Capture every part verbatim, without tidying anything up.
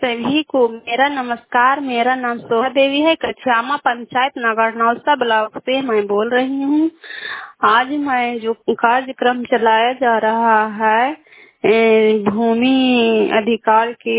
सभी को मेरा नमस्कार। मेरा नाम सोहा देवी है। कछामा पंचायत नगर नौसा ब्लॉक से मैं बोल रही हूँ। आज मैं जो कार्यक्रम चलाया जा रहा है ए, भूमि अधिकार के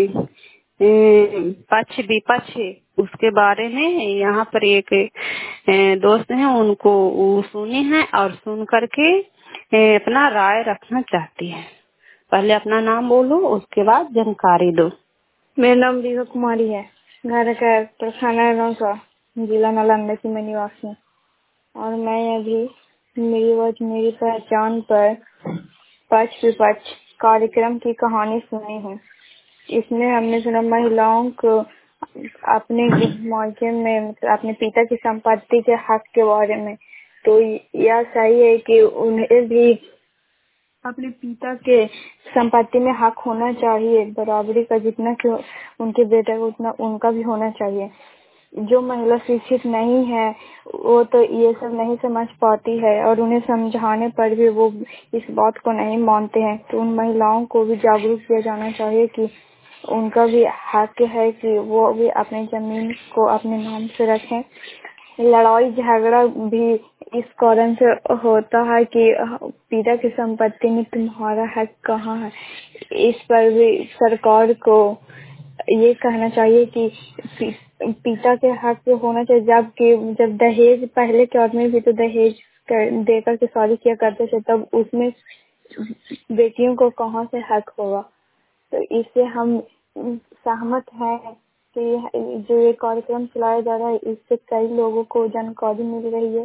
ए, पक्ष विपक्ष उसके बारे में यहाँ पर एक ए, दोस्त हैं, उनको वो सुनी है और सुन करके ए, अपना राय रखना चाहती है। पहले अपना नाम बोलो, उसके बाद जानकारी दो। मेरा नाम दीपा कुमारी है। घर का थाना नौसा, जिला नालंदा की मैं निवासी हूँ और मैं अभी मेरी वजह मेरी पहचान पर पक्ष विपक्ष कार्यक्रम की कहानी सुनी हूँ। इसमें हमने सुना महिलाओं को अपने मौके में अपने पिता की संपत्ति के हक के बारे में। तो यह सही है कि उन्हें भी अपने पिता के संपत्ति में हक होना चाहिए, बराबरी का। जितना कि उनके बेटे को उतना उनका भी होना चाहिए। जो महिला शिक्षित नहीं है वो तो ये सब नहीं समझ पाती है और उन्हें समझाने पर भी वो इस बात को नहीं मानते हैं। तो उन महिलाओं को भी जागरूक किया जाना चाहिए कि उनका भी हक है कि वो भी अपनी जमीन को अपने नाम से रखें। लड़ाई झगड़ा भी इस कारण से होता है कि पिता की संपत्ति में तुम्हारा हक कहाँ है। इस पर भी सरकार को ये कहना चाहिए कि पिता के हक होना चाहिए। जबकि जब दहेज पहले के आदमी भी तो दहेज देकर के शादी किया करते थे, तब उसमें बेटियों को कहाँ से हक होगा। तो इससे हम सहमत हैं कि जो ये कार्यक्रम चलाया जा रहा है इससे कई लोगों को जानकारी मिल रही है।